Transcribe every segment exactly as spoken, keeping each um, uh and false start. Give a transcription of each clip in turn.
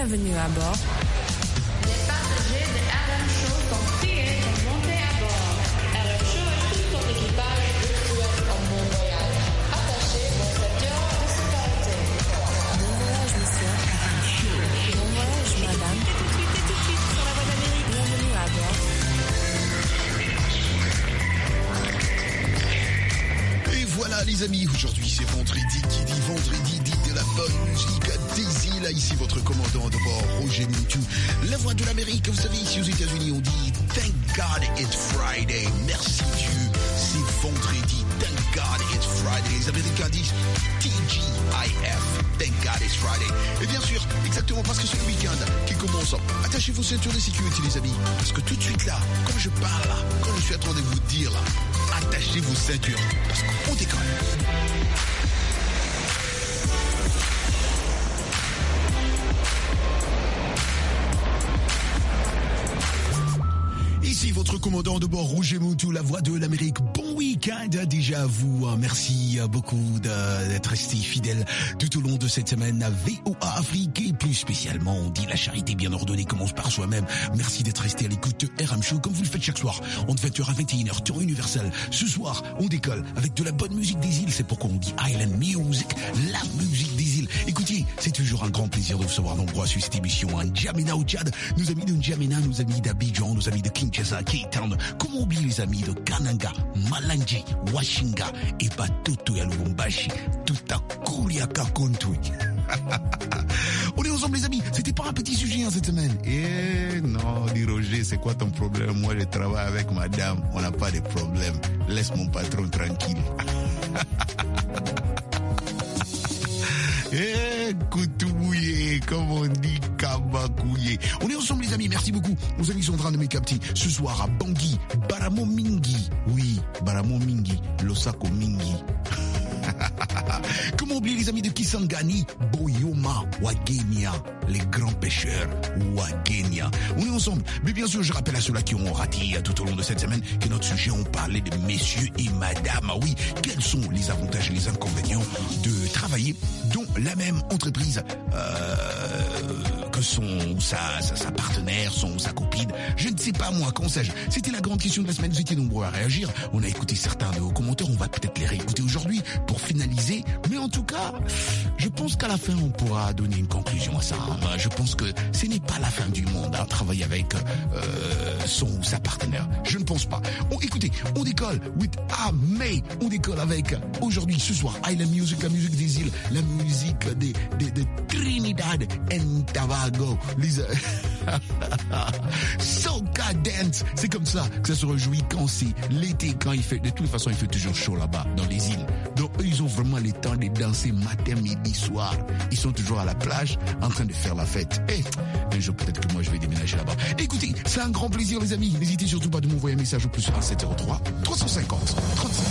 Bienvenue à bord. Les passagers de R M Show sont priés de monter à bord. R M Show et tout son équipage vous souhaitent un bon voyage. Attachez vos ceintures de sécurité. Bon voyage, monsieur. Bon voyage, madame. Et tout de suite, et tout de suite, sur la voie d'Amérique. Bienvenue à bord. Et voilà les amis, aujourd'hui c'est vendredi, qui dit vendredi dit de la bonne musique des îles. Ici votre commandant de bord, Roger Moutou, la voix de l'Amérique. Vous savez, ici aux États-Unis on dit Thank God it's Friday, merci Dieu, c'est vendredi, Thank God it's Friday. Les Américains disent T G I F, Thank God it's Friday. Et bien sûr, exactement parce que c'est le week-end qui commence. Attachez vos ceintures de sécurité les amis, parce que tout de suite là, quand je parle là, quand je suis en train de vous dire là, attachez vos ceintures, parce qu'on décolle. Ici votre commandant de bord, Roger Moutou, la voix de l'Amérique. Bon week-end déjà à vous. Merci beaucoup d'être resté fidèle tout au long de cette semaine à V O A Afrique. Et plus spécialement, on dit la charité bien ordonnée commence par soi-même. Merci d'être resté à l'écoute de R M Show comme vous le faites chaque soir. Entre vingt heures à vingt et une heures, temps universel. Ce soir, on décolle avec de la bonne musique des îles. C'est pourquoi on dit Island Music, la musique des îles. Écoutez, c'est toujours un grand plaisir de vous recevoir nombreux sur cette émission. N'Djamena au Tchad, nos amis de N'Djamena, nos amis d'Abidjan, nos amis de Kinshasa, Cape Town. Comment oublier les amis de Kananga, Malanje, Washinga et Batoto ya Lubumbashi, tout à Koulia Kakontouy. On est ensemble les amis, c'était pas un petit sujet hein, cette semaine. Eh non, dit Roger, c'est quoi ton problème? Moi je travaille avec madame, on n'a pas de problème. Laisse mon patron tranquille. Eh, Koutouye, comme on dit, Kabakouye. On est ensemble les amis, merci beaucoup. Nos amis sont en train de me capter ce soir à Bangui, Baramo Mingi. Oui, Baramo Mingi, Losako Mingi. Comment oublier les amis de Kisangani, Boyoma, Wagenia, les grands pêcheurs, Wagenia. On est ensemble. Mais bien sûr, je rappelle à ceux-là qui ont raté tout au long de cette semaine que notre sujet, on parlait de messieurs et madame. Ah oui, quels sont les avantages et les inconvénients de travailler dans la même entreprise euh, que son sa, sa, sa partenaire, son sa copine. Je ne sais pas moi, qu'en sais-je. C'était la grande question de la semaine. Vous étiez nombreux à réagir. On a écouté certains de vos commentaires. On va peut-être les réécouter aujourd'hui pour finaliser. Mais en tout cas, je pense qu'à la fin, on pourra donner une conclusion à ça. Je pense que ce n'est pas la fin du monde à travailler avec euh, son ou sa partenaire. Je ne pense pas. On, écoutez, on décolle with Amé. On décolle avec aujourd'hui, ce soir, Island Music, la musique des îles, la musique de, de, de Trinidad and Tobago. Les Soca Dance. C'est comme ça que ça se réjouit quand c'est l'été, quand il fait, de toute façon, il fait toujours chaud là-bas, dans les îles. Donc, eux, ils ont vraiment le temps de danser matin, midi, soir. Ils sont toujours à la plage, en train de faire la fête. Et un jour, peut-être que moi, je vais déménager là-bas. Écoutez, c'est un grand plaisir, les amis. N'hésitez surtout pas de m'envoyer un message au plus un sept zéro trois, trois cent cinquante, trente-cinq.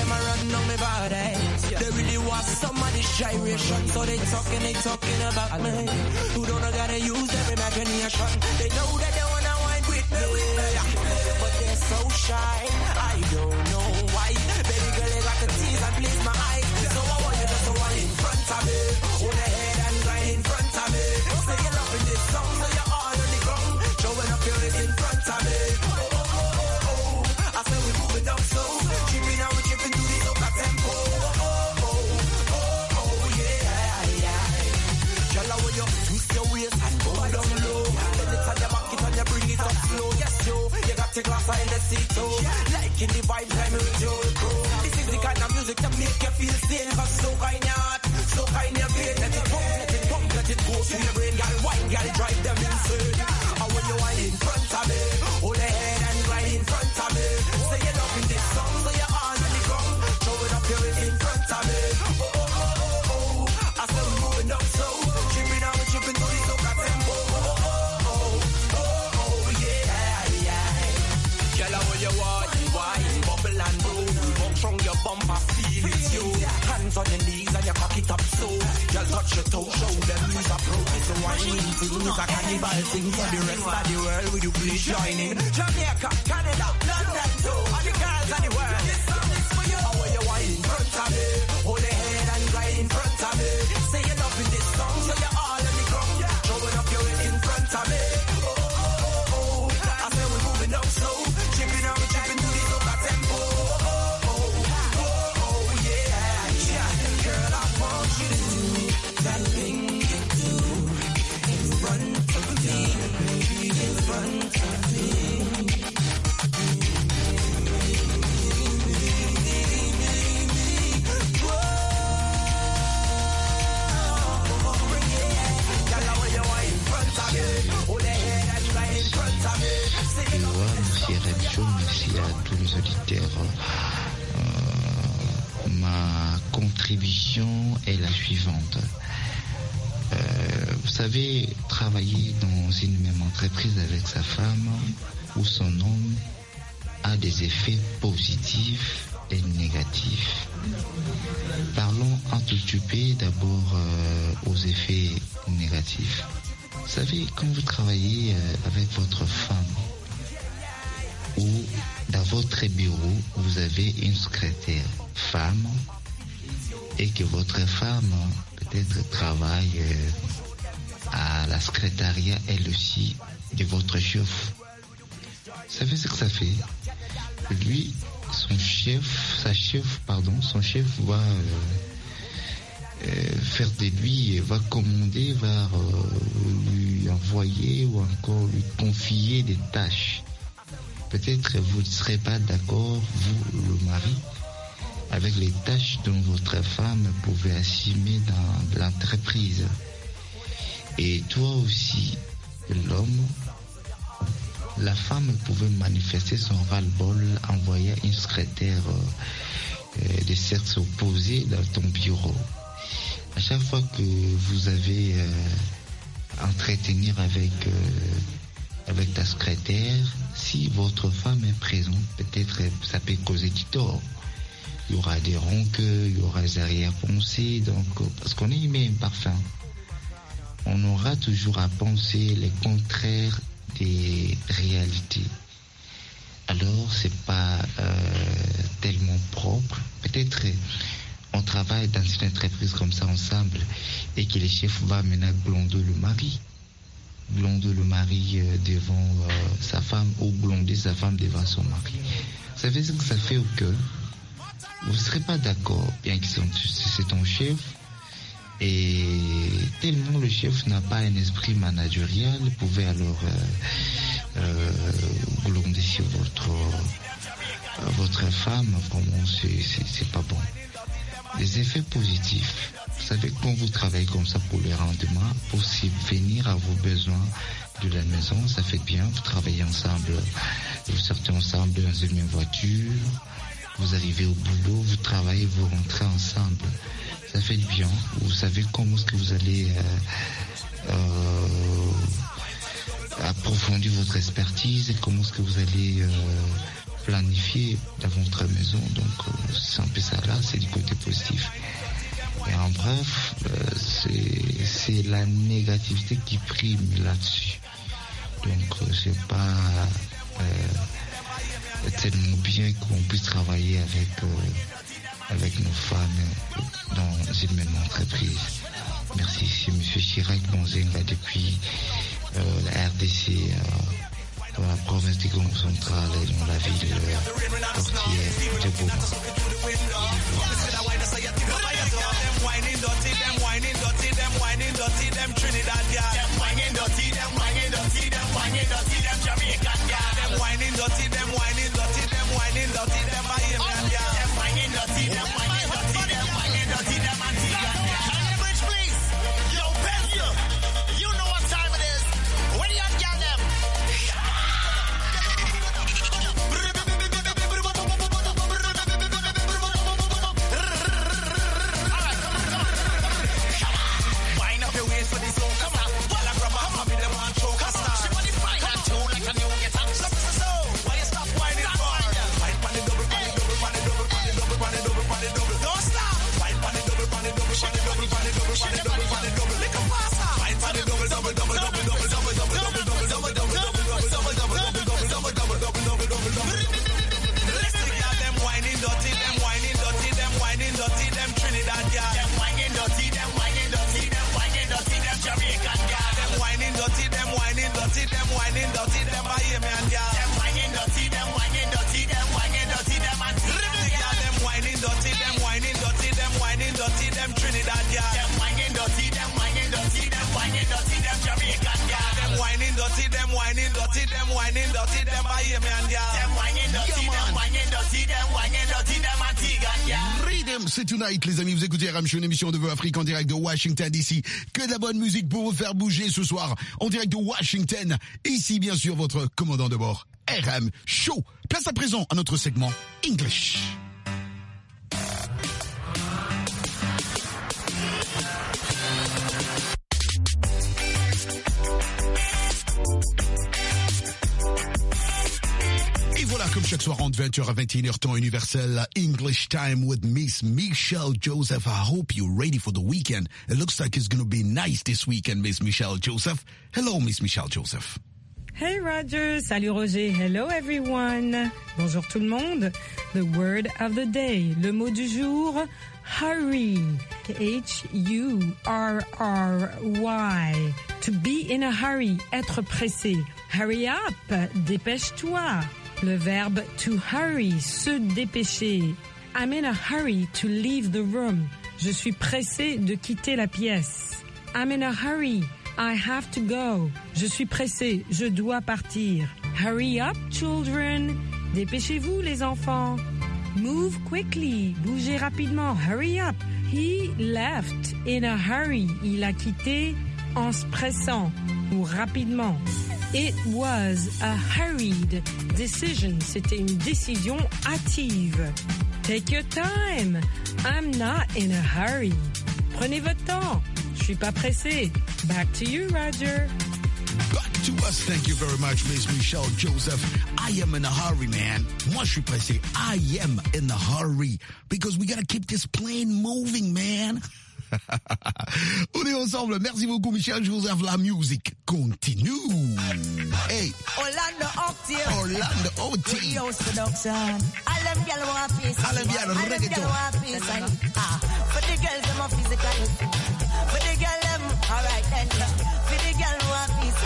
Take off in the seat, too. Like in the vibe, I'm with you. This is the kind of music that make you feel sane. Cause so kind of heart, so kind of pain. Let it pump, let it pump, let it go to your brain. Girl, wine, girl, drive them insane. And when you wine in front of me, hold the head and grind in front of me. Say you're up in this song, so you're on the ground. Throw it up your in front of me. Oh, oh, oh, oh, oh. I said we're moving up slow. Chipping out, we're chipping to the soca tempo. Oh, oh, oh, oh, oh, oh, yeah, yeah. Girl, how you want, wine, bubble and roll. Bump from your bumper, feel it, you. Hands on your knees and you cock it up so. Girl, touch your toe, show them you's a pro. It's a whining thing, it's a cannibal thing. For the rest of the world, will you please join in? Jamaica, Canada, London too. All the girls of the world. This song is for you. How you wine in front of me? Hold the head and grind in front of me. Say you're loving this song, so you're all on the ground. Throwing up your ma contribution est la suivante. Euh, vous savez, travailler dans une même entreprise avec sa femme ou son homme a des effets positifs et négatifs. Parlons un tout petit peu d'abord euh, aux effets négatifs. Vous savez, quand vous travaillez euh, avec votre femme ou dans votre bureau, vous avez une secrétaire femme et que votre femme peut-être travaille euh, à la secrétariat elle aussi de votre chef. Vous savez ce que ça fait? Lui, son chef, sa chef, pardon, son chef va euh, euh, faire de lui, va commander, va euh, lui envoyer ou encore lui confier des tâches. Peut-être vous ne serez pas d'accord, vous, le mari, avec les tâches dont votre femme pouvait assumer dans l'entreprise. Et toi aussi, l'homme, la femme pouvait manifester son ras-le-bol, envoyer une secrétaire euh, de sexe opposé dans ton bureau. À chaque fois que vous avez euh, entretenir avec, euh, avec ta secrétaire, si votre femme est présente, peut-être ça peut causer du tort. Il y aura des rancœurs, il y aura des arrière-pensées, donc, parce qu'on est humain parfait. On aura toujours à penser les contraires des réalités. Alors, c'est pas euh, tellement propre. Peut-être on travaille dans une entreprise comme ça ensemble et que le chef va maintenant blonder le mari. Blonder le mari euh, devant euh, sa femme ou blonder sa femme devant son mari. Vous savez ce que ça fait au cœur? Vous ne serez pas d'accord, bien que c'est ton chef. Et tellement le chef n'a pas un esprit managérial, vous pouvez alors euh, euh, gronder sur votre, euh, votre femme, comment c'est, c'est, c'est pas bon. Les effets positifs, vous savez, quand vous travaillez comme ça pour les rendements, pour subvenir à vos besoins de la maison, ça fait bien, vous travaillez ensemble, vous sortez ensemble dans une même voiture, vous arrivez au boulot, vous travaillez, vous rentrez ensemble. Ça fait du bien. Vous savez comment est-ce que vous allez euh, euh, approfondir votre expertise et comment est-ce que vous allez euh, planifier dans votre maison. Donc, euh, c'est un peu ça là, c'est du côté positif. Et en bref, euh, c'est, c'est la négativité qui prime là-dessus. Donc, euh, c'est pas euh, tellement bien qu'on puisse travailler avec... Euh, avec nos femmes dans une même entreprise. Merci, c'est M. Chirac Bonzenga depuis euh, la R D C euh, dans la province du Congo central et dans la ville euh, portière de Goma. C'est Tonight, les amis, vous écoutez R M Show, une émission de Vœux Afrique en direct de Washington D C. Que de la bonne musique pour vous faire bouger ce soir en direct de Washington. Ici, bien sûr, votre commandant de bord, R M Show. Place à présent à notre segment English. soir entre vingt heures à vingt et une heures temps universel, English time with Miss Michelle Joseph. I hope you're ready for the weekend. It looks like it's going to be nice this weekend, Miss Michelle Joseph. Hello, Miss Michelle Joseph. Hey Roger, salut Roger, hello everyone. Bonjour tout le monde. The word of the day, le mot du jour, hurry. H U R R Y. To be in a hurry, être pressé. Hurry up, dépêche-toi. Le verbe to hurry, se dépêcher. I'm in a hurry to leave the room. Je suis pressé de quitter la pièce. I'm in a hurry. I have to go. Je suis pressé, je dois partir. Hurry up, children. Dépêchez-vous, les enfants. Move quickly. Bougez rapidement. Hurry up. He left in a hurry. Il a quitté en se pressant ou rapidement. It was a hurried decision. C'était une décision hâtive. Take your time. I'm not in a hurry. Prenez votre temps. Je suis pas pressé. Back to you, Roger. Back to us. Thank you very much, Miss Michelle Joseph. I am in a hurry, man. Moi, je suis pressé. I am in a hurry. Because we gotta keep this plane moving, man. On est ensemble. Merci beaucoup, Michel Joseph. La musique continue. Hey. Orlando Octave. Orlando Octave. House production. All them girls want a piece. All them girls reggaeton. want a piece. Ah, for the girls, them a physical. For the girls, them, alright then. For the girls, want a piece.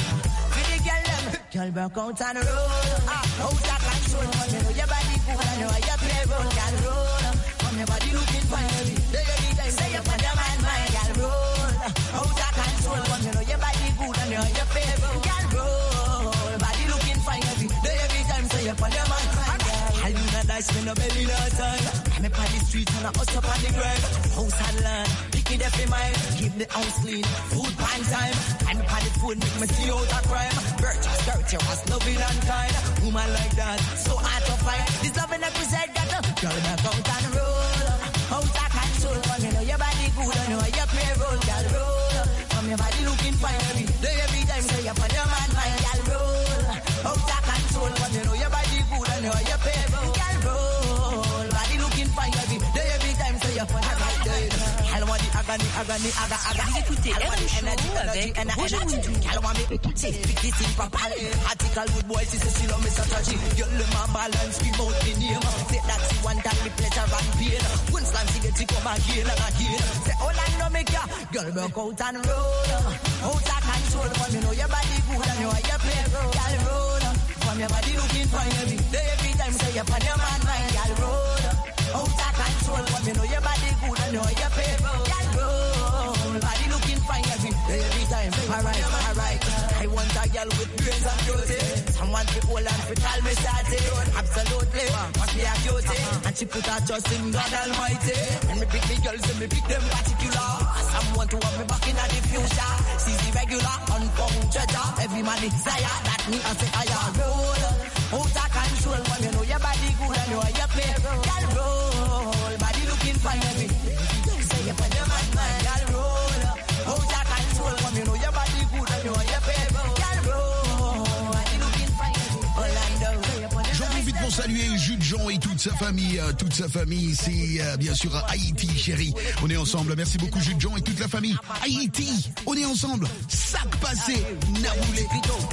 For the girls, them, girl broke out on the road. Ah, out of control. You know your body good and you know your play road. Girl roll. Come your body looking fine. Say you put your man, my girl roll. Out of control. Come you know your body good and you know your play road. Girl roll. Body looking fine every day, every time. Say you put your man, my girl. I do not dice, me no belly no time. I'm up on the street and I hustle up on the grind. House and land, pick it up in mind. Keep the house clean, food pan time. I'm up on the food, make me see out of crime. Birch, skirt, you was loving and kind. Woman like that, so hard to find. This loving that we said got to girl back out and roll. Out of control, come you know your body good and you know your play roll. Girl roll, come your body looking fine every day, every time. Say you put your man, my girl roll. Out of control, come you know your body good and you know your play roll. Girl roll, body looking fine every day, every time. Say you put your man, girl. I want the agony, agony, aga, aga. Vous écoutez R M Show avec Roger Moundou. I want me to speak this in properly. Article good boy, she says she love me such a G. Girl, the man balance, scream out the name. Say that she want time, me pleasure and pain. Once time she get to come again and again. Say, oh, I know me, girl. Girl, broke out and roll. Out of control, come you know your body good and you know your play. Girl, roll. Come your body looking fine every day, every time. Say you put your man, mind. Girl, roll. Out of control, come you know your body good and you know your play. Girl, roll. Body looking fine every day, every time. Alright, alright. I want a girl with brains and beauty. Someone to hold and to call me started. Absolutely, must be a cutie. And she put her trust in God Almighty. And me pick me girls and me pick them particular. Someone to have me back in the future. She's the regular, unfound treasure. Every man desire that me I say I am roll. Out of control, when you know your body good and you know your play. Girl roll, body looking fine every day. Say you put your man, man, girl roll. Out of control, when you know your body good and you know your play. Girl roll, body looking fine every day. Orlando. J'en profite pour saluer Jude Jean et toute sa famille. Euh, toute sa famille, c'est euh, bien sûr Haïti, chérie. On est ensemble. Merci beaucoup Jude Jean et toute la famille. Haïti, on est ensemble. Sac passé, Naboulé.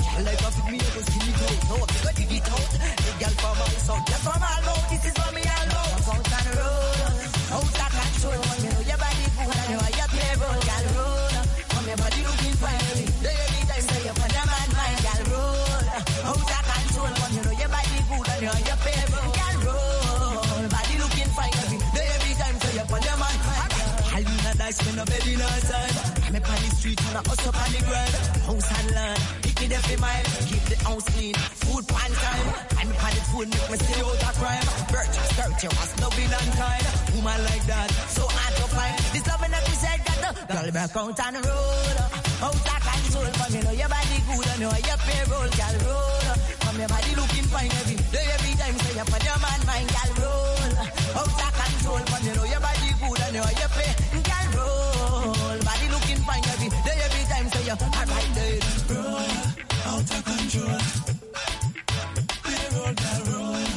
Me no belly no time. I'm up on the street and I hustle up on the grind. House and land, pick it every mile. Keep the house clean, food pan time. I'm up on the food, make me stay out of crime. Birch, skirt, you was loving and kind. Woman like that, so hard to find. This loving that we said got the girl back out and roll. Out of control, come you know your body good and you know your pay roll. Girl roll, come your body looking fine every day, every time. Say you put your man mind, girl roll. Out of control, come you know your body good and you know your pay. Girl roll, body looking fine every day, every time. Say you alright then. Roll, out of control. Pay roll, girl roll.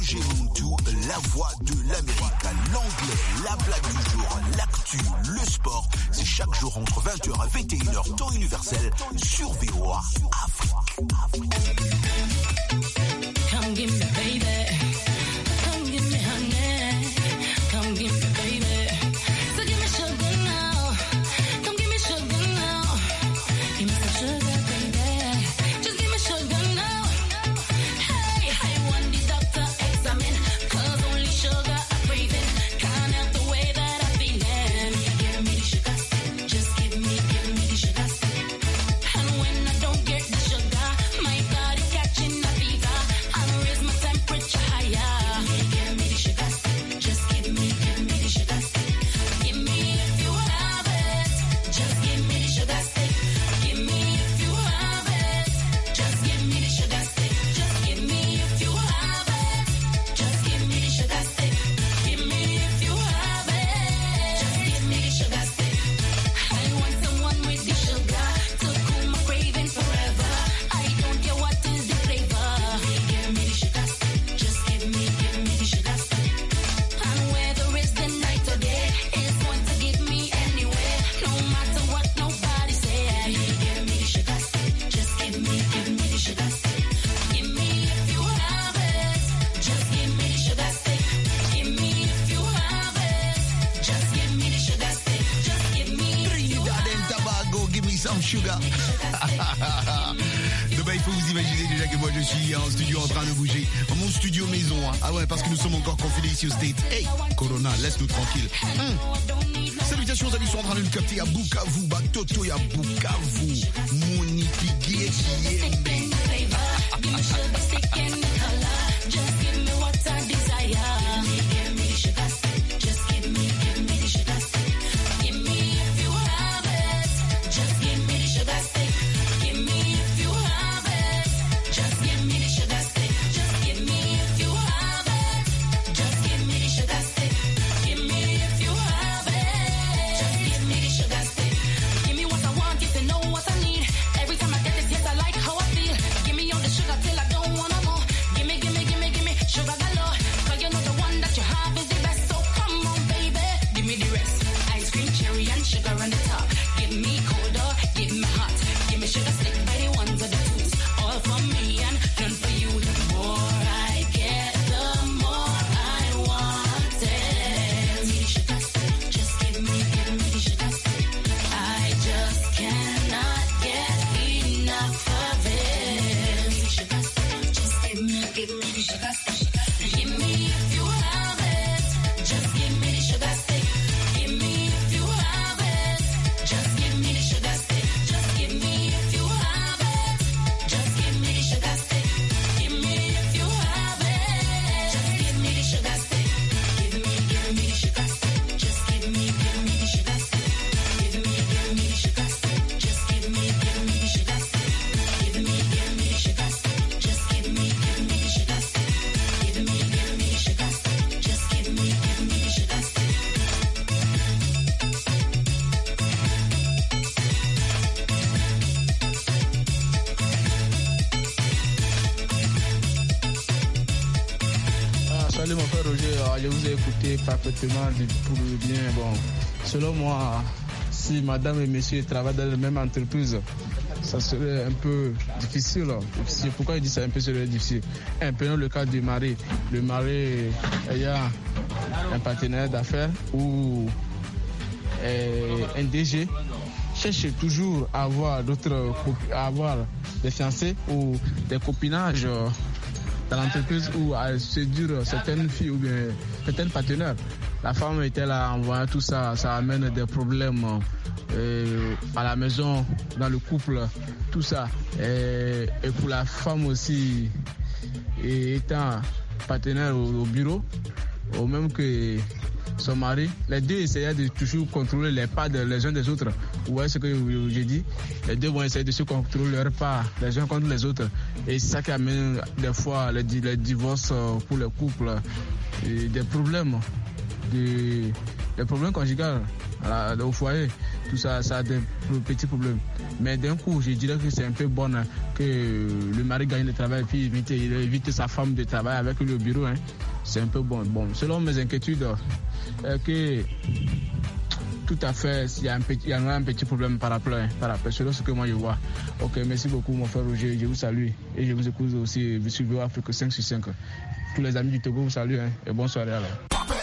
Roger Muntu, la voix de l'Amérique, l'anglais, la blague du jour, l'actu, le sport. C'est chaque jour entre vingt heures et vingt et une heures, temps universel, sur V O A Afrique. Come give me, baby. Come give me, honey. Come give me, baby. So give me sugar now. Come give me sugar now. Give me some sugar, baby. Just give me sugar now. Hey, I want the doctor examine. Cause only sugar I'm craving. Can't help the way that I'm feeling. Give me the sugar stick. Just give me, give me the sugar stick. And when I don't get the sugar, my body catching a fever. And raise my temperature higher. Give me the sugar stick. Just give me, give me the sugar stick. Give me if you have it. Just give me the sugar stick. Give me if you have it. Just give me the sugar stick. Just give me if you have it. Just give me the sugar stick. Give me if you have it. Just give me the sugar stick. I want someone with the sugar to cool my craving forever. I don't care what is the flavor. Give me the sugar stick. Just give me, give me the sugar stick. And whether it's the night or day, it's going to give me anyway. No matter what nobody say. Give me the sugar stick. Just give me, give me the sugar stick. Give me if you have it. Just give me the sugar stick. Give me if you have it. Just give me the sugar stick. Just give me if you Trinidad and Tobago, give me some sugar. Donc, bah, il faut vous imaginer déjà que moi je suis en studio en train de bouger. Mon studio maison, hein. Ah ouais, parce que nous sommes encore confinés ici au States. Hey, Corona, laisse-nous tranquille. Hum. Salutations aux amis, sont en train de nous capter à Bukavu, Batoto à Bukavu, Moni Piguet, Yembe. give me sugar stick and the color. Just give me what I desire. Give me the sugar stick. Just give me, give me the sugar stick. Give me if you have it. Just give me the sugar stick. Give me if you have it. Just give me the sugar stick. Just give me if you have it. Just give me the sugar stick. Give me if you have it. Just give me the sugar stick. Give me what I want if you know what I need. Every time I get this, yes, I like how I feel. Give me all the sugar till I don't wanna more. Give me, give me, give me, give me sugar galore. Cause you know the one that you have is the best. So come on, baby, give me the rest. Ice cream, cherry, and sugar on the top. Give me colder, give me hot. Give me sugar stick by the ones or the twos. All for me and none for you. The more I get, the more I want it. Give me the sugar stick. Just give me, give me the sugar stick. I just cannot get enough of it. Give me the sugar stick. Just give me, give me the sugar stick. Give me if you have it. Just give me the sugar stick. Give me if you have it. Just give me the sugar stick. Just give me if you have it. Just give me the sugar stick. Give me if you have it. Just give me the sugar stick. Give me, give me the sugar stick. Just give me, give me the sugar stick. Give me, give me the sugar stick. Just give me, give me the sugar stick. Give me, give me the sugar stick. Just give me, give me the sugar stick. Give me, give me the sugar stick. Just give me, give me the sugar stick. Ah, salut mon frère Roger. Ah, je vous ai écouté parfaitement du- pour le bien. Bon, selon moi, si madame et monsieur travaillent dans la même entreprise, ça serait un peu difficile. difficile. Pourquoi je dis ça un peu serait difficile? Un peu dans le cas du mari. Le mari ayant un partenaire d'affaires ou euh, un D G cherche toujours à avoir d'autres, cop- à avoir des fiancés ou des copinages euh, dans l'entreprise ou à séduire certaines filles ou bien certains partenaires. La femme était là, en voyant tout ça, ça amène des problèmes euh, à la maison, dans le couple, tout ça. Et, et pour la femme aussi, et étant partenaire au, au bureau, au même que son mari, les deux essayaient de toujours contrôler les pas de, les uns des autres. Vous voyez ce que j'ai dit? Les deux vont essayer de se contrôler leurs pas les uns contre les autres. Et c'est ça qui amène des fois les, les divorces pour les couples, et des problèmes, des, des problèmes conjugaux au foyer. Tout ça, ça a des petits problèmes. Mais d'un coup, je dirais que c'est un peu bon hein, que le mari gagne le travail et puis évite, il évite sa femme de travailler avec le bureau. Hein. C'est un peu bon. Bon, selon mes inquiétudes, euh, que tout à fait, il y, a un petit, il y a un petit problème par rapport, hein, par rapport, selon ce que moi je vois. Ok, merci beaucoup mon frère Roger, je vous salue et je vous écoute aussi sur V O Afrique cinq sur cinq. Tous les amis du Togo vous saluent hein, et bonne soirée alors.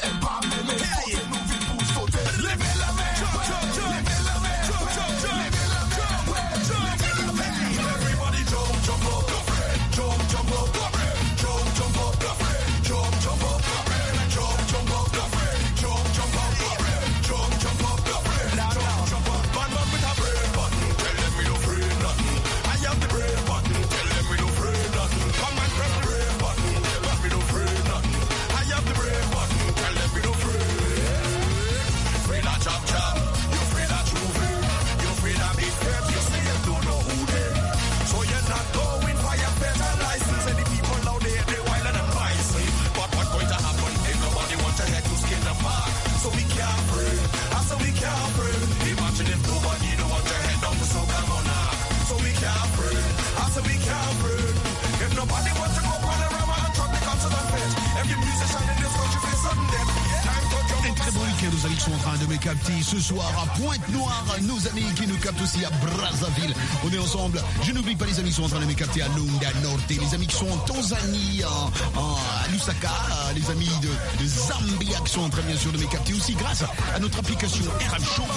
Nos amis qui sont en train de me capter ce soir à Pointe-Noire, nos amis qui nous captent aussi à Brazzaville. On est ensemble. Je n'oublie pas les amis qui sont en train de me capter à Lunda Norte, les amis qui sont en Tanzanie, en, en, à Lusaka, les amis de, de Zambia qui sont en train bien sûr de me capter aussi grâce à notre application R M Show.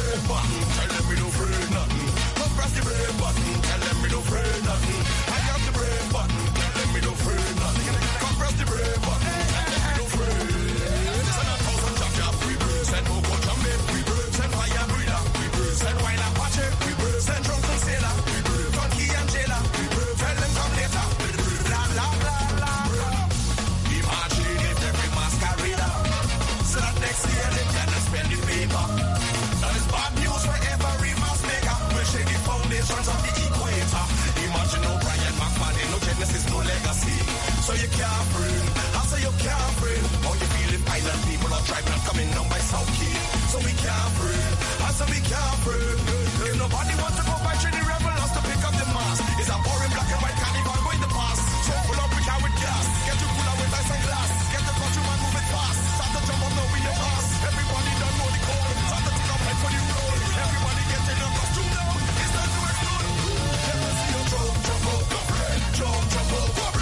So you can't breathe, I say you can't breathe. How you feeling island people are driving and coming down by South Key. So we can't breathe, I say we can't breathe. If nobody wants to go by Trinity Rebel, us to pick up the mask. It's a boring black and white carnival going the past. So pull up, we can with gas. Get you cooler with ice and glass. Get the countryman moving fast. Start to jump up now in your pass. Everybody don't know the code. Start to take up head for the road. Everybody get in your costume now. It's time to explode. Let me see you jump, jump up, jump, jump up, jump.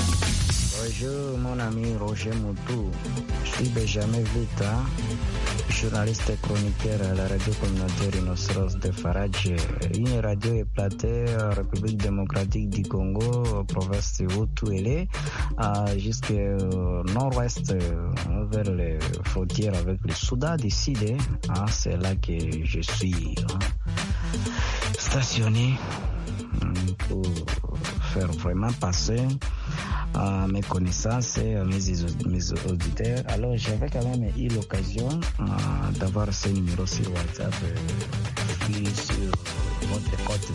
Bonjour mon ami Roger Moutou, je suis Benjamin Vita, journaliste et chroniqueur à la radio communautaire Rhinocéros de Faradj, une radio éclatée en République démocratique du Congo, province de Haut-Touélé, jusqu'au nord-ouest, vers les frontières avec le Soudan du Sud. Hein, c'est là que je suis hein, stationné pour faire vraiment passer à mes connaissances et à mes, mes auditeurs. Alors j'avais quand même eu l'occasion euh, d'avoir ce numéro sur WhatsApp et puis sur votre compte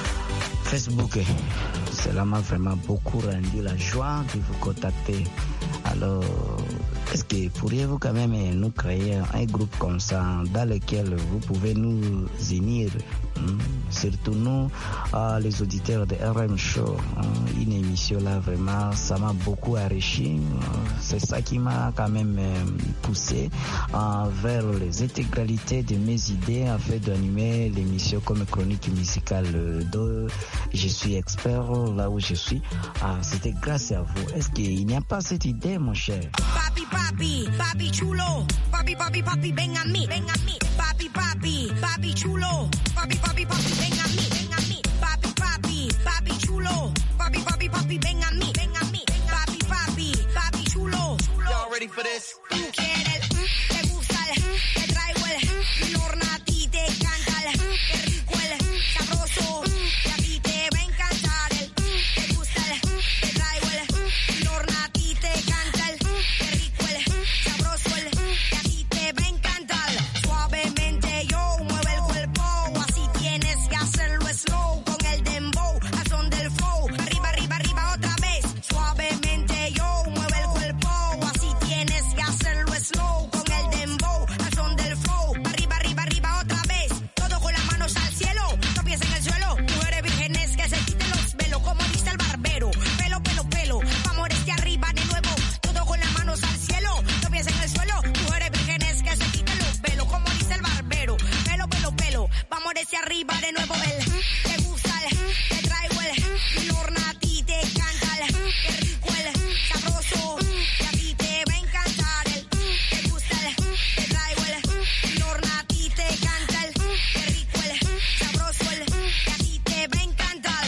Facebook. Cela m'a vraiment beaucoup rendu la joie de vous contacter. Alors, est-ce que pourriez-vous quand même nous créer un groupe comme ça dans lequel vous pouvez nous unir, hein? Surtout nous, euh, les auditeurs de R M Show, hein? Une émission là vraiment, ça m'a beaucoup enrichi. C'est ça qui m'a quand même poussé euh, vers les intégralités de mes idées afin d'animer l'émission comme chronique musicale dont je suis expert là où je suis. Ah, c'était grâce à vous. Est-ce qu'il n'y a pas cette idée, mon cher? Papi, papi, papi chulo. Papi, papi, papi, ven a mí, ven a mí. Papi, papi, papi chulo. Papi, papi, papi, ven a mí, ven a mí. Papi, papi, papi chulo. Papi, papi, papi, ven a mí, ven a mí. Papi, papi, papi chulo. Y'all ready for this? Tú quieres, te gusta, te traigo el norna a ti te canta el qué rico el sabroso. Y a ti te va a encantar el te gusta el te traigo el norna a ti te canta el qué rico el sabroso el y a ti te va a encantar. Suavemente yo mueve el cuerpo, así tienes que hacerlo slow con el dembow, al son del flow. Arriba, arriba, arriba otra vez. Suavemente yo mueve el cuerpo, así tienes que hacerlo slow con el dembow, al son del flow. Arriba, arriba, arriba otra vez. Todo con las manos al cielo, no pies en el suelo. Mujeres vírgenes que se quiten los velos, como dice el barbero. Pelo, pelo, pelo, vamos desde arriba de nuevo. Todo con las manos al cielo, no pies en el suelo. Mujeres vírgenes que se quiten los velos, como dice el barbero. Pelo, pelo, pelo, vamos desde arriba de nuevo. El te gusta el, te traigo el norna a ti te canta el qué rico el sabroso. Y a ti te va a encantar el te gusta el, te traigo el norna a ti te canta el qué rico el sabroso el y a ti te va a encantar.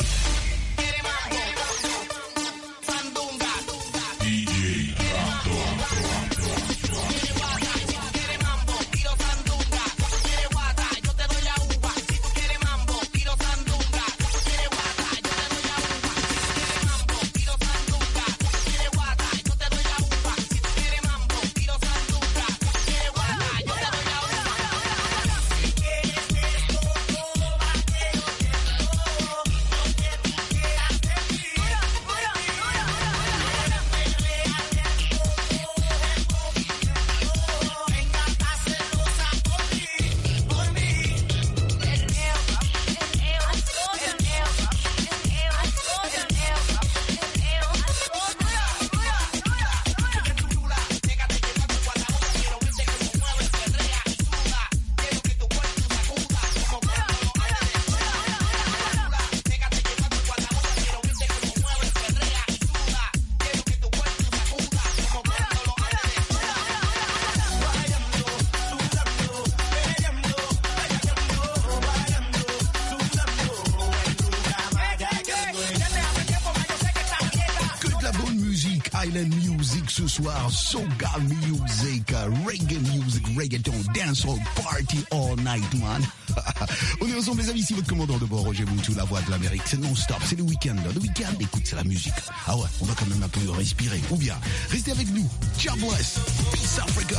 Island music ce soir, soca music, reggae music, reggaeton, dancehall, party all night, man. On est ensemble les amis, ici votre commandant de bord, Roger Moutou, la voix de l'Amérique, c'est non-stop, c'est le week-end. Le week-end, écoute, c'est la musique. Ah ouais, on va quand même un peu respirer. Ou bien, restez avec nous. God bless. Peace Africa.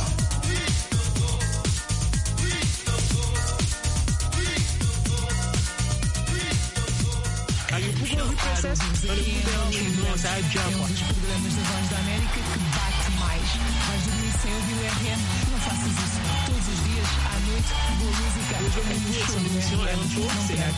É um dos programas da Voz da América que bate mais. Vais dormir sem ouvir o R M? Não faças isso. Todos os dias, à noite, boa música. É um show, c'est la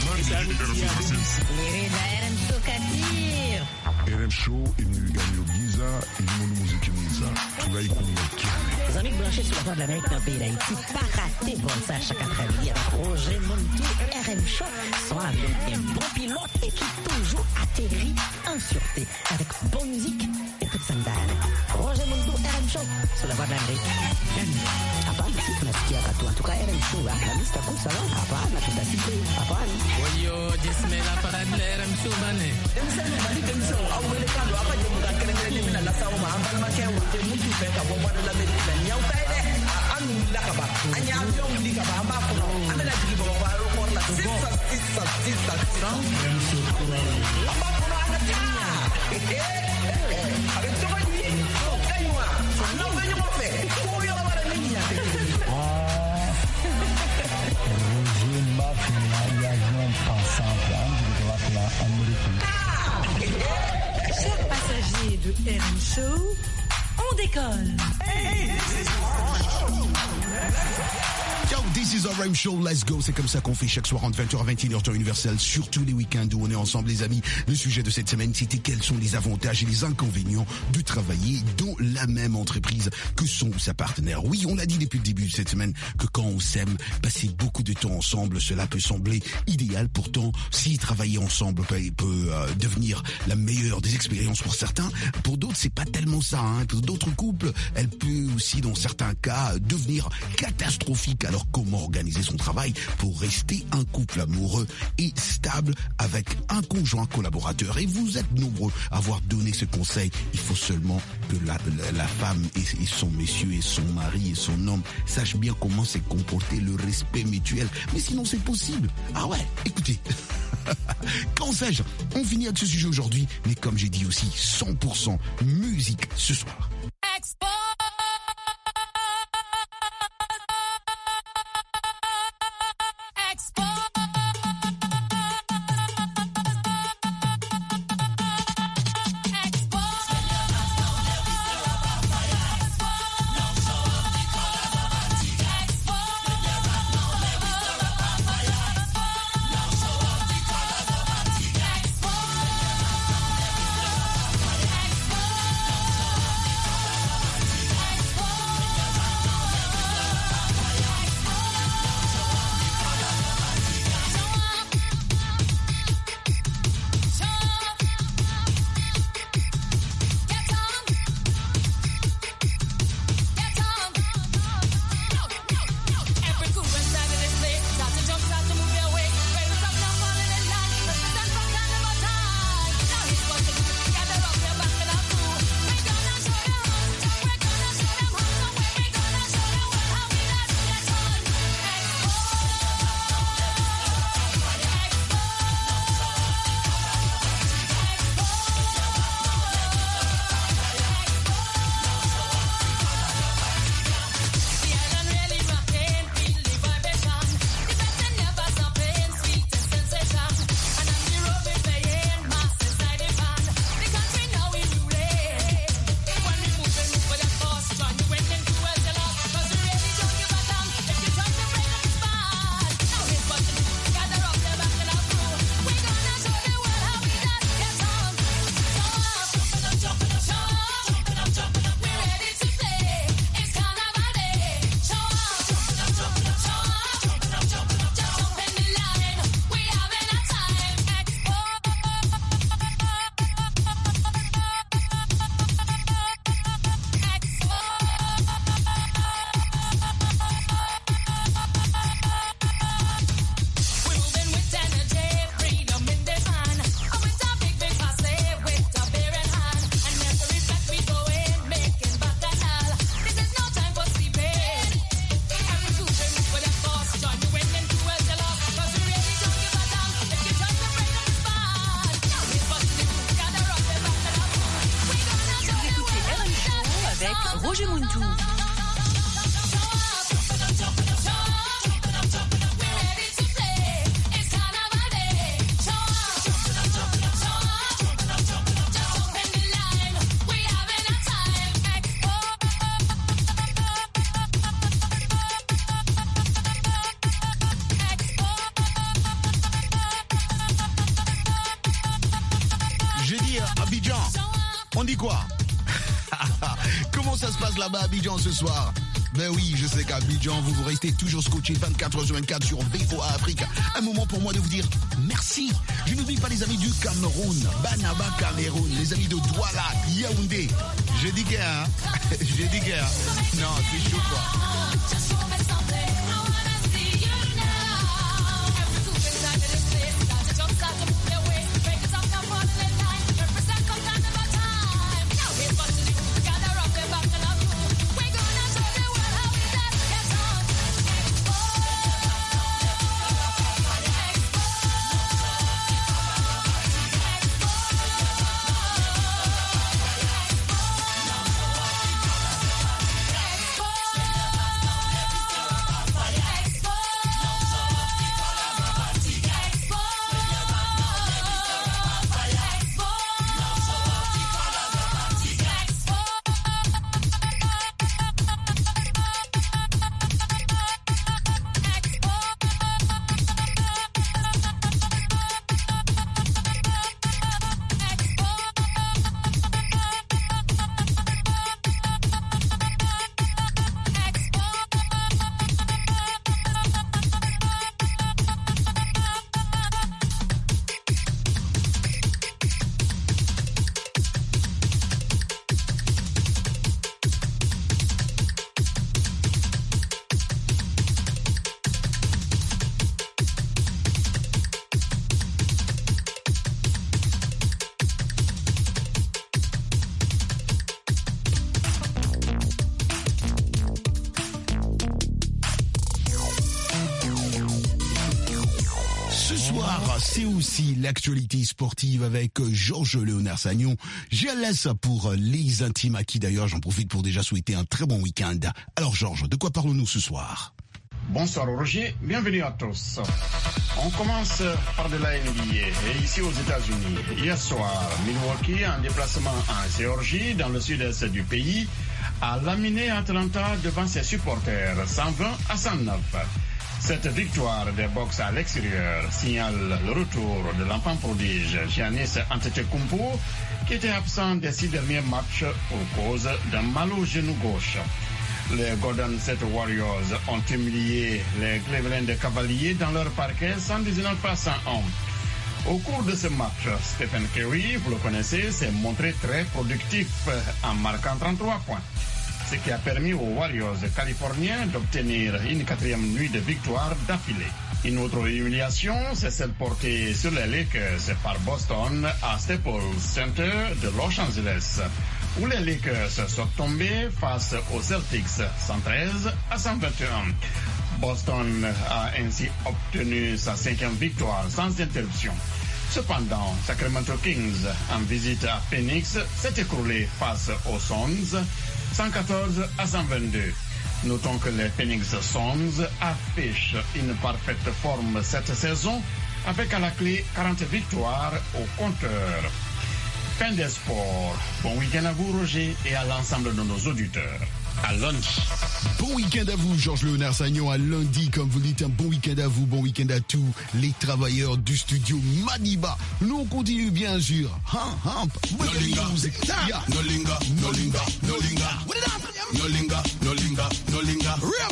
classe. Les R M Show, R M Show est venu gagner au Giza. mwiza ili mundu muziki mwiza tugayikumbukia. Les amis branchés sur la voie de l'Amérique dans le pays d'Haïti, pas rater bon ça chaque après-midi avec Roger Montou, R M Show, sont avec un bon pilote et qui toujours atterrit en sûreté avec bonne musique et toute sandale. Roger Montou, R M Show, sur la voie de l'Amérique. Hapana, si tunasikia watu watuka R M Show, na Mister Cool Salon, hapana, tutasikia, hapana. Oyo, jismela parade la R M Show bane. Demsema bali demso, au wele kando, apa jemu kakere kere demina la sawo ma ambal ma kewa, te mutu feka bomba de la medina, nyau kaide, anu lakaba, anya avion likaba, amba kono, amela jigi bomba, roko la sisa, sisa, sisa, sisa. Amba kono anga tia, avec tout le monde, kaiwa, non venyo mo fe, koyo la bara mini ya te. Roger Mbappé, avion passant, Chers passagers de R M Show, on décolle. Yo, this is R M Show, let's go. C'est comme ça qu'on fait chaque soir entre vingt heures à vingt et une heures temps universel, surtout les week-ends où on est ensemble, les amis. Le sujet de cette semaine, c'était quels sont les avantages et les inconvénients de travailler dans la même entreprise que son ou sa partenaire. Oui, on l'a dit depuis le début de cette semaine que quand on s'aime, passer beaucoup de temps ensemble, cela peut sembler idéal. Pourtant, si travailler ensemble peut, peut euh, devenir la meilleure des expériences pour certains, pour d'autres, c'est pas tellement ça. Hein. Pour d'autres couples, elle peut aussi, dans certains cas, devenir catastrophique. Alors, comment organiser son travail pour rester un couple amoureux et stable avec un conjoint collaborateur? Et vous êtes nombreux à avoir donné ce conseil. Il faut seulement que la, la, la femme et, et son monsieur et son mari et son homme sachent bien comment se comporter, le respect mutuel. Mais sinon, c'est possible. Ah ouais, écoutez. Quand sais-je? On finit avec ce sujet aujourd'hui, mais comme j'ai dit aussi, cent pour cent musique ce soir. Expo. Roger Montou. J'ai dit à Abidjan, on dit quoi? Comment ça se passe là-bas à Abidjan ce soir? Ben oui, je sais qu'à Abidjan, vous vous restez toujours scotché vingt-quatre heures sur vingt-quatre sur V O A Afrique. Un moment pour moi de vous dire merci. Je n'oublie pas les amis du Cameroun, Banaba Cameroun, les amis de Douala, Yaoundé. Je dis guerre, hein? Je dis guerre. Non, c'est chaud quoi. C'est aussi l'actualité sportive avec Georges Léonard Sagnon. Je laisse pour les intimes à qui d'ailleurs j'en profite pour déjà souhaiter un très bon week-end. Alors Georges, de quoi parlons-nous ce soir? Bonsoir Roger, bienvenue à tous. On commence par de la N B A et ici aux États-Unis. Hier soir, Milwaukee en déplacement en Géorgie dans le sud-est du pays a laminé Atlanta devant ses supporters cent vingt à cent neuf. Cette victoire des Bucks à l'extérieur signale le retour de l'enfant prodige Giannis Antetokounmpo qui était absent des six derniers matchs pour cause d'un mal au genou gauche. Les Golden State Warriors ont humilié les Cleveland Cavaliers dans leur parquet cent dix-neuf à cent un. Au cours de ce match, Stephen Curry, vous le connaissez, s'est montré très productif en marquant trente-trois points. Ce qui a permis aux Warriors californiens d'obtenir une quatrième nuit de victoire d'affilée. Une autre humiliation, c'est celle portée sur les Lakers par Boston à Staples Center de Los Angeles, où les Lakers sont tombés face aux Celtics cent treize à cent vingt et un. Boston a ainsi obtenu sa cinquième victoire sans interruption. Cependant, Sacramento Kings, en visite à Phoenix, s'est écroulé face aux Suns, cent quatorze à cent vingt-deux. Notons que les Phoenix Suns affichent une parfaite forme cette saison, avec à la clé quarante victoires au compteur. Fin des sports. Bon week-end à vous, Roger, et à l'ensemble de nos auditeurs. À lundi. Bon week-end à vous, Georges Léonard Sagnon. À lundi, comme vous dites, un bon week-end à vous, bon week-end à tous les travailleurs du studio Madiba. Nous, on continue bien sûr. Hein, hein, no linga, yeah. no linga, no linga, no linga, no linga, no linga, no linga,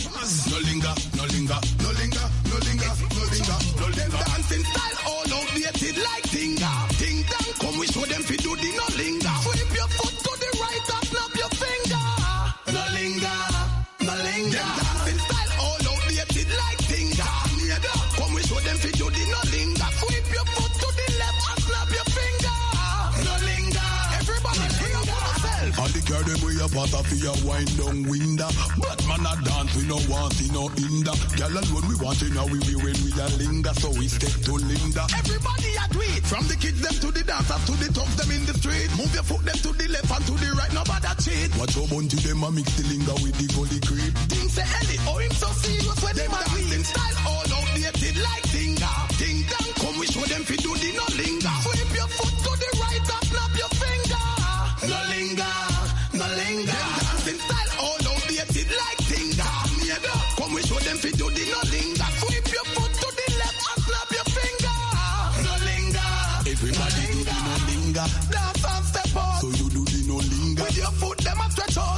no linga, no linga, no linga, no linga, no linga, no linga. Dancing style all outdated like tinga. Ting dang, come we show them fi do the no linga. Sweep your foot to the right and snap your finger. No linga, no linga. Dancing style all outdated like tinga. Come we show them fi do the no linga. Sweep your foot to the left and snap your finger. No linga. Everybody bring up yourself. All the girl them way up out of your wind down window. But man a dance we no want in no hinder. Girl alone we want in now we we when we a linger. So we step to Linda. Everybody agree. From the kids them to the dancers to the thugs them in the street. Move your foot them to the left and to the right. Nobody cheat. Watch your bunty them a mix the linger with the gully creep. Things say Ellie, oh him so serious when them dancing style all outdated like tinga. Ting dang, come we show them fi do the no linger. Sweep your foot to the right and snap your finger. No linger, no linger. Them dancing style all outdated like tinga. Come we show them fi do the no linger. Sweep your foot to the left and snap your finger. No linger. Everybody do the no linger. Dance and step out. So you do the no linger. With your foot them a stretch out.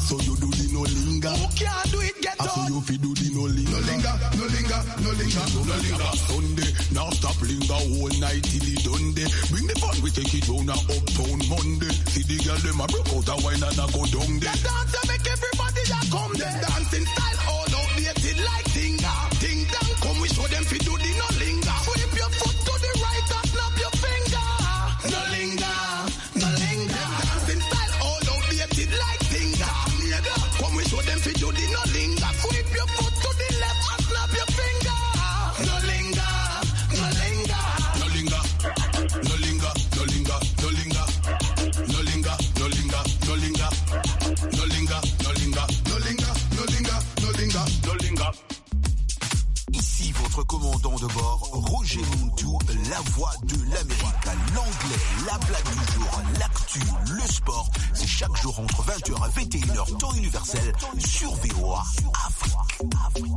no linger, no linger. Sunday, now stop linger all night till it done day. Bring the fun, we take it round a uptown Monday. See the girl them a broke out a wine and a go down there. The dancer make everybody a come there. Dancing style all outdated like tinga. Ting dang, come we show them fi do the no linger. Sweep your foot to the right and snap your finger. No linger, no linger. Dancing style all outdated like tinga. Come we show them fi do the no linger. Sweep your foot to the left and snap your finger. No linger, no linger. No linger, no linger, no linger, no linger. No linger, no linger, no linger. No linger, no linger, no linger, no linger, no linger, no linger. Ici votre commandant de bord, Roger Montou, la voix de l'Amérique. L'anglais, la blague du jour, l'actu, le sport. C'est chaque jour entre vingt heures et vingt et une heures, temps universel, sur V O A Afrique.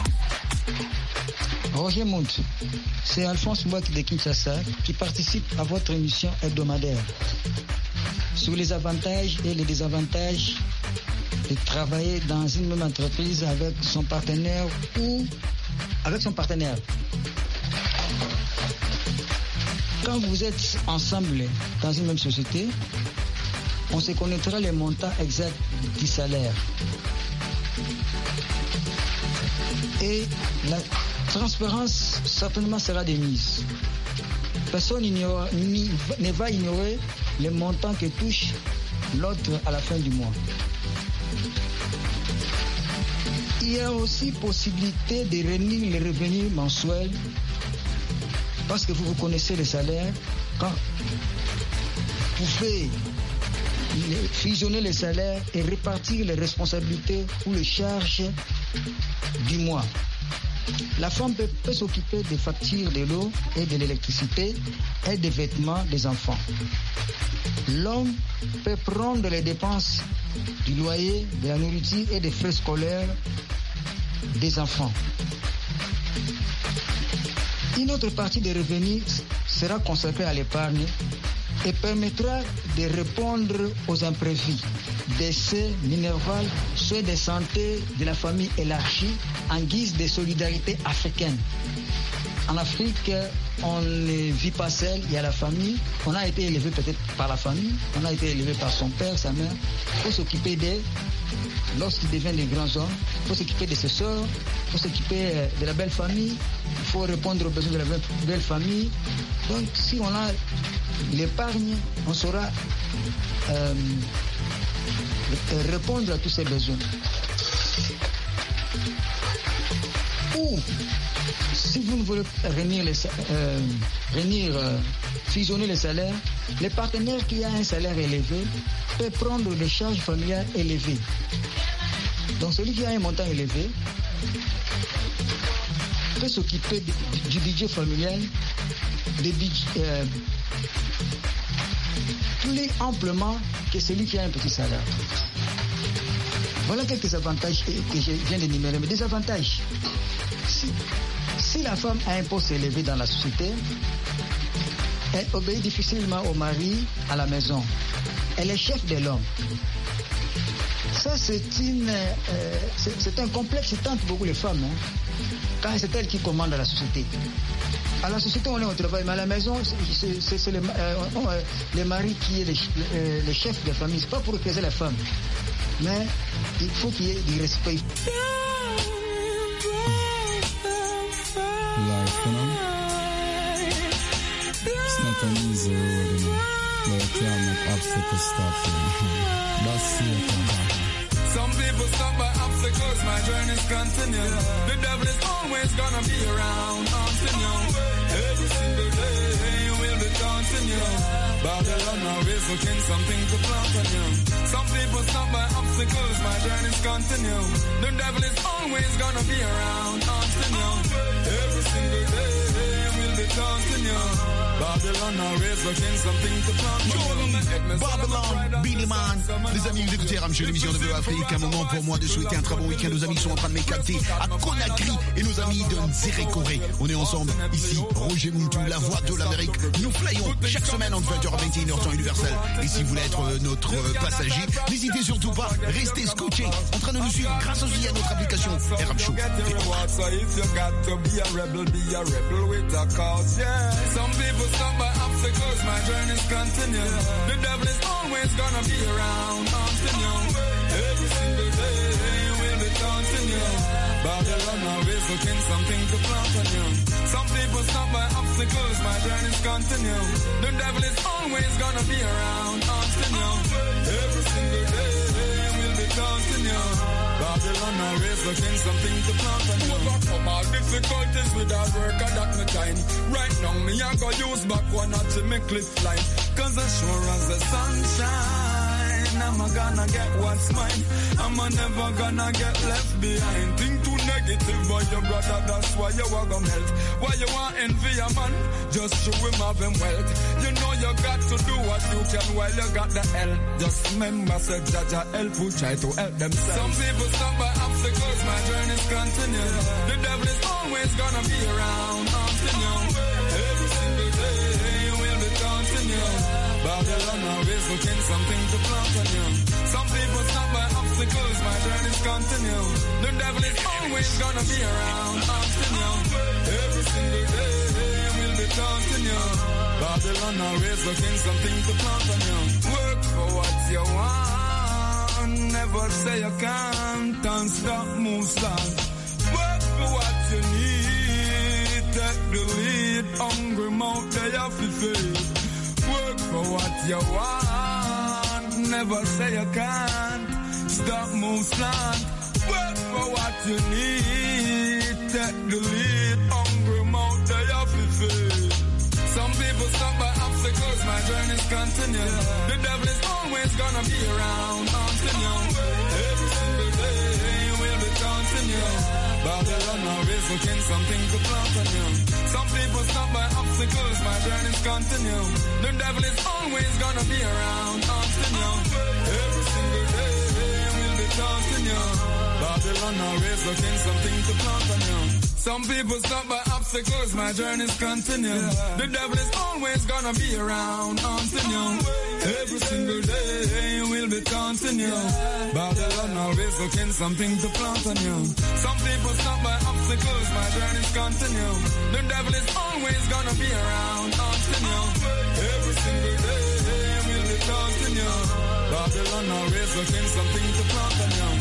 Roger Montou, c'est Alphonse Mbouaki de Kinshasa qui participe à votre émission hebdomadaire sur les avantages et les désavantages de travailler dans une même entreprise avec son partenaire ou avec son partenaire. Quand vous êtes ensemble dans une même société, on se connaîtra les montants exacts du salaire. Et la transparence certainement sera de mise. Personne ignore, ni, ne va ignorer les montants que touche l'autre à la fin du mois. Il y a aussi possibilité de réunir les revenus mensuels parce que vous vous connaissez les salaires. Quand vous pouvez fusionner les salaires et répartir les responsabilités ou les charges du mois. La femme peut, peut s'occuper des factures de l'eau et de l'électricité et des vêtements des enfants. L'homme peut prendre les dépenses du loyer, de la nourriture et des frais scolaires des enfants. Une autre partie des revenus sera consacrée à l'épargne et permettra de répondre aux imprévus, décès, minerval, soins de santé de la famille élargie en guise de solidarité africaine. En Afrique, on ne vit pas seul, il y a la famille. On a été élevé peut-être par la famille, on a été élevé par son père, sa mère. Il faut s'occuper d'eux lorsqu'ils deviennent des grands hommes. Il faut s'occuper de ses soeurs, il faut s'occuper de la belle famille, il faut répondre aux besoins de la belle famille. Donc si on a l'épargne, on saura euh, répondre à tous ces besoins. Ou si vous ne voulez réunir, les, euh, réunir euh, fusionner les salaires, les partenaires qui ont un salaire élevé peuvent prendre des charges familiales élevées. Donc celui qui a un montant élevé peut s'occuper du, du budget familial de budget, euh, plus amplement que celui qui a un petit salaire. Voilà quelques avantages que je viens d'énumérer. Mais des avantages. Si, si la femme a un poste élevé dans la société, elle obéit difficilement au mari à la maison. Elle est chef de l'homme. Ça, c'est une, euh, c'est, c'est un complexe qui tente beaucoup les femmes. Hein, quand c'est elle qui commande à la société. À la société, on est au travail, mais à la maison, c'est, c'est, c'est le, euh, euh, le mari qui est le, euh, le chef de la famille. C'est pas pour écraser la femme, mais il faut qu'il y ait du respect. Life, you know? It's not an easy road, you know, but you can't make obstacles stop you. That's it. Some people stop by obstacles, my journey's continue. The devil is always gonna be around, haunting you. Every single day will be taunting you. Babylon always looking something to plant on you. Some people stop by obstacles, my journey's continue. The devil is always gonna be around, haunting you. Every single day will be taunting you. Babylon Babylon always looking something to plant. Babylon, Billy Man. Les amis, vous écoutez Ram Show, l'émission de Bleu Afrique. Un moment pour moi de souhaiter un très bon week-end. Nos amis sont en train de m'écapter à Conakry et nos amis de Nzérékoré. On est ensemble ici, Roger Muntu, la voix de l'Amérique. Nous flyons chaque semaine entre vingt heures et vingt et une heures temps universel. Et si vous voulez être notre passager, n'hésitez surtout pas, restez scotchés en train de nous suivre grâce aussi à notre application Ram Show. Some people stop by obstacles, my journey's continue. The devil is always gonna be around, haunting you. Every single day will be taunting you. Babylon always looking something to plant on you. Some people stop by obstacles, my journey's continue. The devil is always gonna be around, haunting you. Every single day will be taunting you. Babylon always looking something to plant on you. Overcome all difficulties with hard work and that me time. Right now me I go use back one or to me cliff line. Cause as sure as the sunshine, I'm a gonna get what's mine. I'm a never gonna get left behind. Think too negative boy your brother, that's why you are gonna melt. Why you want envy a man? Just show him having wealth. You know you got to do what you can while you got the help. Just remember say Jaja help who try to help themselves. Some people stop by obstacles, my journey's continue. The devil is always gonna be around, haunting you. Every single day will be taunting you. Babylon always looking something to plant on you. Some people stop by obstacles, my journey's continue. The devil is always gonna be around, haunting you. Every single day will be taunting you. Babylon always looking something to plant on you. Work for what you want, never say you can't, and stop, move, stand. Work for what you need, take the lead, hungry mouth, they have to feed. Work for what you want, never say you can't, stop, move, slant. Work for what you need, take the lead, hungry mouth, they have to feed. Some people stop by obstacles, my journey's continue. The devil is always gonna be around, haunting you. Every single day will be taunting you. Babylon always looking something to plant on you. Some people stop by obstacles, my journey's continue. The devil is always gonna be around, haunting you. Every single day will be taunting you. Babylon always looking something to plant on you. Some people stop by obstacles, my journey's continue. The devil is always gonna be around, haunting you. Every single day will be taunting you. Babylon always looking something to plant on you. Some people stop by obstacles, my journey's continue. The devil is always gonna be around, haunting you. Every single day will be taunting you. Babylon always looking something to plant on you.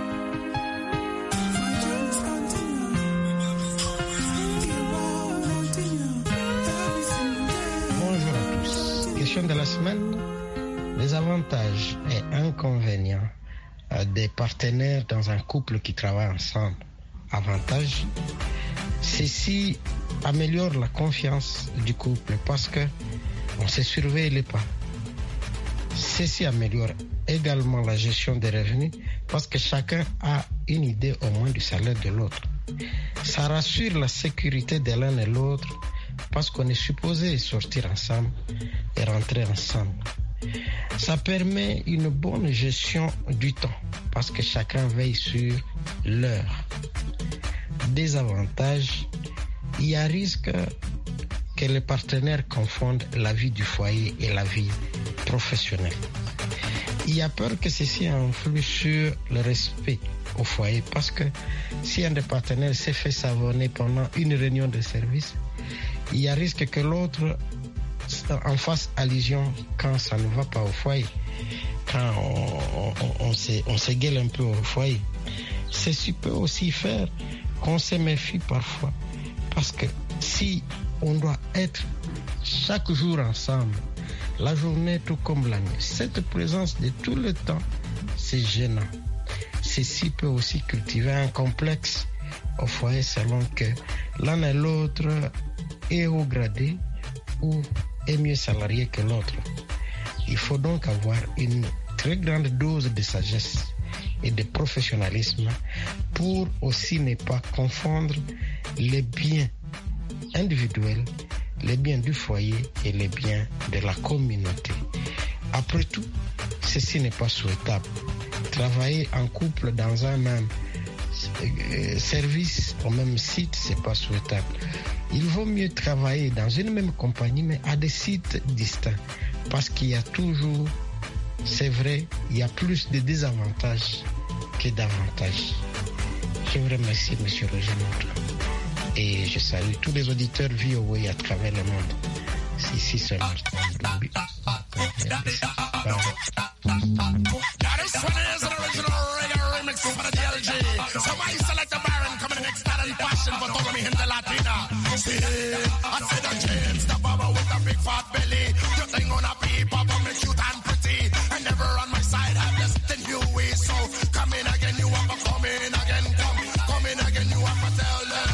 Question de la semaine, les avantages et inconvénients des partenaires dans un couple qui travaille ensemble. Avantage, ceci améliore la confiance du couple parce que on se surveille les pas. Ceci améliore également la gestion des revenus parce que chacun a une idée au moins du salaire de l'autre. Ça rassure la sécurité de l'un et l'autre parce qu'on est supposé sortir ensemble et rentrer ensemble. Ça permet une bonne gestion du temps parce que chacun veille sur l'heure. Désavantage, il y a risque que les partenaires confondent la vie du foyer et la vie professionnelle. Il y a peur que ceci influe sur le respect au foyer parce que si un des partenaires s'est fait savonner pendant une réunion de service, il y a risque que l'autre en fasse allusion quand ça ne va pas au foyer, quand on, on, on, se, on se gueule un peu au foyer. Ceci peut aussi faire qu'on se méfie parfois, parce que si on doit être chaque jour ensemble, la journée tout comme la nuit, cette présence de tout le temps, c'est gênant. Ceci peut aussi cultiver un complexe au foyer selon que l'un et l'autre est haut gradé ou est mieux salarié que l'autre. Il faut donc avoir une très grande dose de sagesse et de professionnalisme pour aussi ne pas confondre les biens individuels les biens du foyer et les biens de la communauté. Après tout, ceci n'est pas souhaitable. Travailler en couple dans un même euh, service, au même site, c'est pas souhaitable. Il vaut mieux travailler dans une même compagnie, mais à des sites distincts, parce qu'il y a toujours, c'est vrai, il y a plus de désavantages que d'avantages. Je vous remercie, M. Roger Montou. Et je salue tous les auditeurs V O A à travers le monde. Si, si, c'est Martin. Now this one is an original reggae remix for the D L G. So why you select the Baron coming in next and passion for Tommy him the Latina? See, I said the James, the Baba with the big fat belly. You thing on a people, but me cute and pretty. And never on my side have this thing you way. So come in again, you want to come in again, come, come in again, you want to tell them.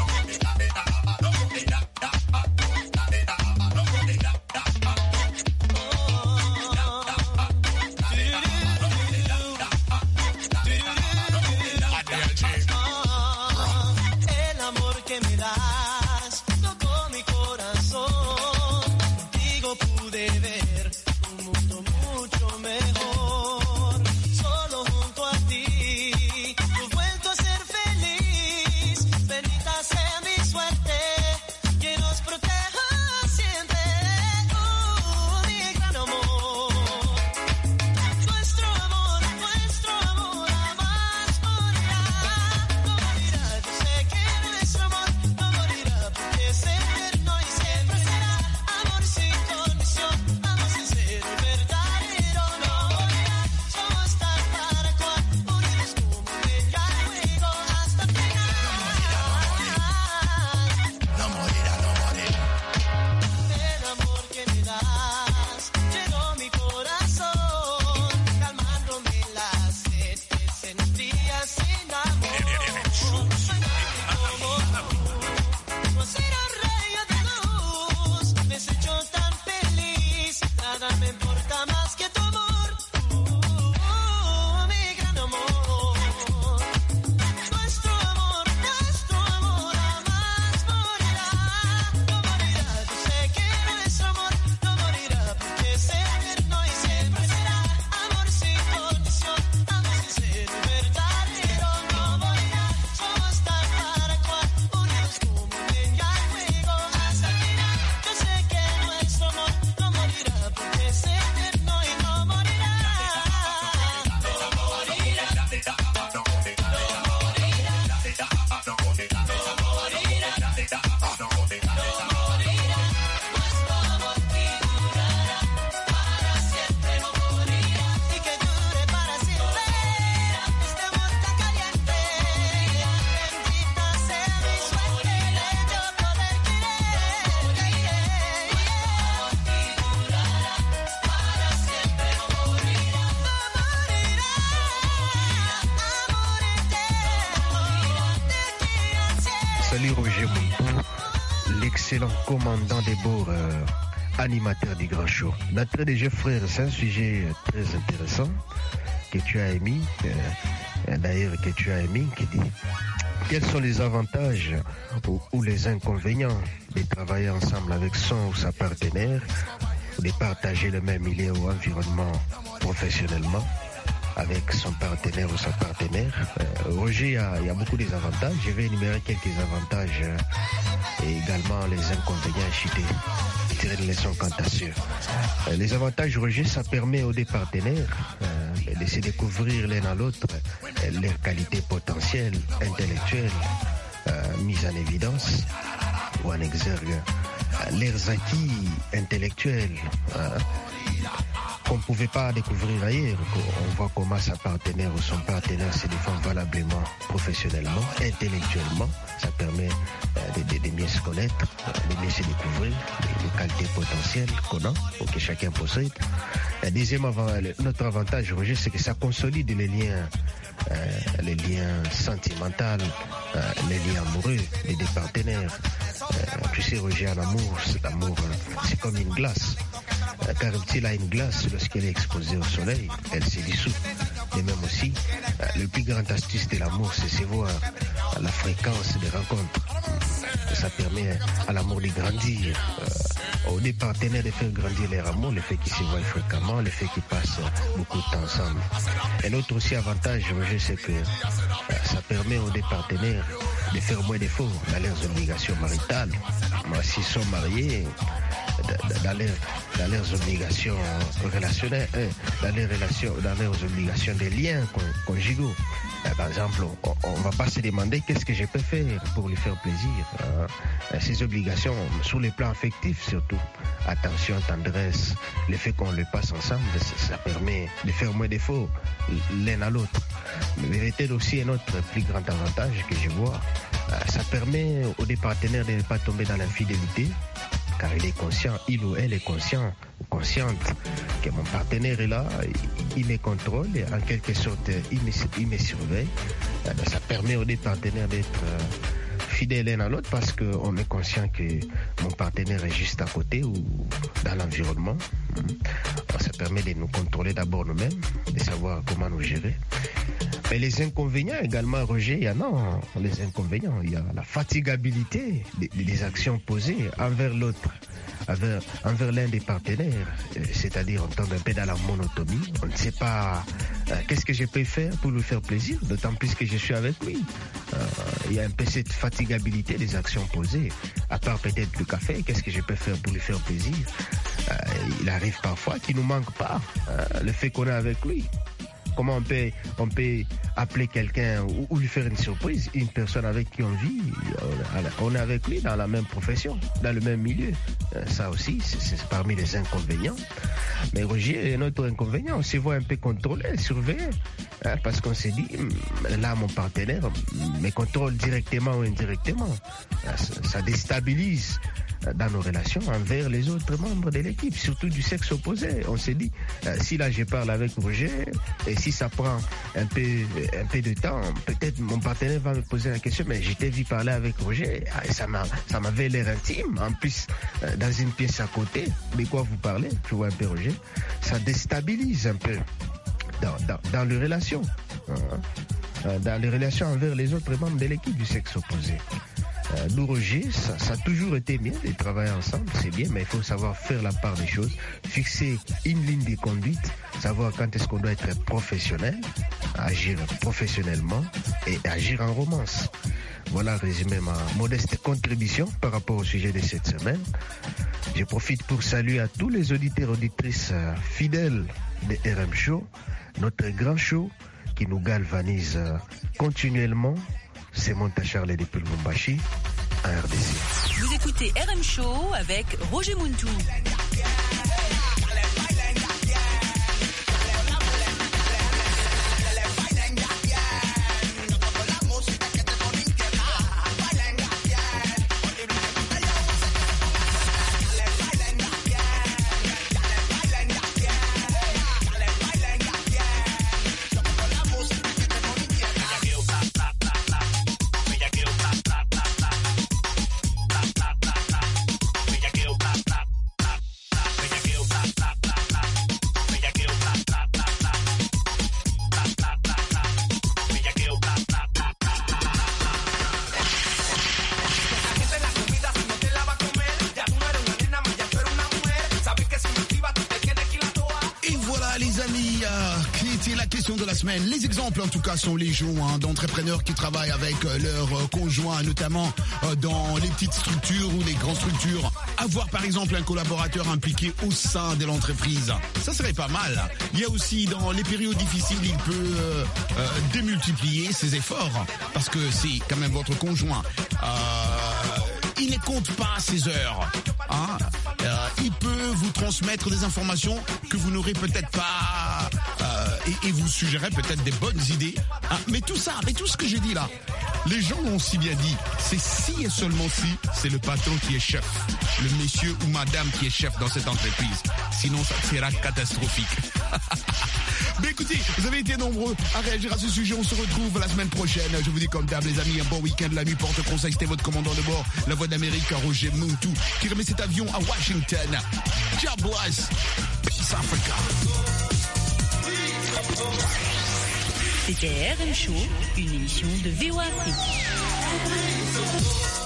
Salut Roger Montou, l'excellent commandant des bords, euh, animateur du Grand Show. D'entrée de jeu, frère, c'est un sujet très intéressant que tu as émis, euh, d'ailleurs que tu as émis, qui dit quels sont les avantages ou, ou les inconvénients de travailler ensemble avec son ou sa partenaire, de partager le même milieu ou environnement professionnellement avec son partenaire ou sa partenaire. Euh, Roger, il y, a, il y a beaucoup d'avantages. Je vais énumérer quelques avantages euh, et également les inconvénients cités. Tirer une leçon quant à ceux. Euh, les avantages, Roger, ça permet aux deux partenaires euh, de se découvrir l'un à l'autre euh, leurs qualités potentielles, intellectuelles, euh, mises en évidence ou en exergue, euh, leurs acquis intellectuels. Euh, qu'on ne pouvait pas découvrir ailleurs. On voit comment sa partenaire ou son partenaire se défend valablement, professionnellement, intellectuellement. Ça permet euh, de, de, de mieux se connaître, de mieux se découvrir les, les qualités potentielles qu'on a ou que chacun possède. Et deuxième avant, notre avantage, Roger, c'est que ça consolide les liens, euh, les liens sentimentaux, euh, les liens amoureux des deux partenaires. Euh, tu sais, Roger, en amour, c'est l'amour, c'est comme une glace. Car il a une glace, lorsqu'elle est exposée au soleil, elle se dissout. Et même aussi, le plus grand astuce de l'amour, c'est se voir à la fréquence des rencontres. Ça permet à l'amour de grandir, euh, aux deux partenaires de faire grandir leur amour, le fait qu'ils se voient fréquemment, le fait qu'ils passent beaucoup de temps ensemble. Un autre aussi avantage, Roger, c'est que euh, ça permet aux deux partenaires de faire moins d'efforts dans leurs obligations maritales. Moi, s'ils sont mariés, dans leurs, dans leurs obligations relationnelles, hein, dans, les relations, dans leurs obligations de liens conjugaux. Par exemple, on ne va pas se demander qu'est-ce que je peux faire pour lui faire plaisir. Hein. Ces obligations, sur le plan affectif surtout, attention, tendresse, le fait qu'on le passe ensemble, ça permet de faire moins d'efforts l'un à l'autre. Mais peut-être aussi un autre plus grand avantage que je vois, ça permet aux deux partenaires de ne pas tomber dans l'infidélité, car il est conscient, il ou elle est conscient ou consciente que mon partenaire est là, il me contrôle et en quelque sorte il me, il me surveille. Ça permet aux deux partenaires d'être fidèles l'un à l'autre parce qu'on est conscient que mon partenaire est juste à côté ou dans l'environnement. Ça permet de nous contrôler d'abord nous-mêmes, de savoir comment nous gérer. Mais les inconvénients également, Roger, il y en a. Les inconvénients, il y a la fatigabilité des, des actions posées envers l'autre, envers, envers l'un des partenaires. C'est-à-dire, on tombe un peu dans la monotonie. On ne sait pas euh, qu'est-ce que je peux faire pour lui faire plaisir, d'autant plus que je suis avec lui. Euh, il y a un peu cette fatigabilité des actions posées. À part peut-être le café, qu'est-ce que je peux faire pour lui faire plaisir? euh, Il arrive parfois qu'il ne nous manque pas euh, le fait qu'on est avec lui. Comment on peut, on peut appeler quelqu'un ou, ou lui faire une surprise, une personne avec qui on vit, on est avec lui dans la même profession, dans le même milieu. Ça aussi, c'est parmi les inconvénients. Mais Roger, notre inconvénient, on se voit un peu contrôlé, surveillé, hein, parce qu'on s'est dit, là, mon partenaire me contrôle directement ou indirectement. Ça, ça déstabilise dans nos relations envers les autres membres de l'équipe, surtout du sexe opposé. On s'est dit, euh, si là je parle avec Roger, et si ça prend un peu, un peu de temps, peut-être mon partenaire va me poser la question, mais je t'ai vu parler avec Roger, et ça m'avait l'air intime, en plus, euh, dans une pièce à côté, de quoi vous parlez, tu vois un peu Roger, ça déstabilise un peu dans, dans, dans les relations, hein, dans les relations envers les autres membres de l'équipe du sexe opposé. Euh, nous, Roger, ça, ça a toujours été bien de travailler ensemble, c'est bien, mais il faut savoir faire la part des choses, fixer une ligne de conduite, savoir quand est-ce qu'on doit être professionnel, agir professionnellement et agir en romance. Voilà, résumé ma modeste contribution par rapport au sujet de cette semaine. Je profite pour saluer à tous les auditeurs et auditrices euh, fidèles de R M Show, notre grand show qui nous galvanise euh, continuellement. C'est Monta Charles depuis Lubumbashi, en R D C. Vous écoutez R M Show avec Roger Muntu. De la semaine. Les exemples en tout cas sont légion hein, d'entrepreneurs qui travaillent avec euh, leurs euh, conjoints, notamment euh, dans les petites structures ou les grandes structures. Avoir par exemple un collaborateur impliqué au sein de l'entreprise, ça serait pas mal. Il y a aussi dans les périodes difficiles, il peut euh, euh, démultiplier ses efforts parce que c'est quand même votre conjoint. Euh, il ne compte pas ses heures. Hein. Euh, il peut vous transmettre des informations que vous n'aurez peut-être pas euh, et, et vous suggérer peut-être des bonnes idées. Hein. Mais tout ça, mais tout ce que j'ai dit là, les gens l'ont si bien dit. C'est si et seulement si c'est le patron qui est chef, le monsieur ou madame qui est chef dans cette entreprise. Sinon, ça sera catastrophique. Mais écoutez, vous avez été nombreux à réagir à ce sujet. On se retrouve la semaine prochaine. Je vous dis comme d'hab, les amis, un bon week-end. La nuit porte conseil. C'était votre commandant de bord, la voix d'Amérique, Roger Muntu, qui remet cet avion à Washington. God bless. Peace Africa. C'était R M Show, une émission de V O A Afrique.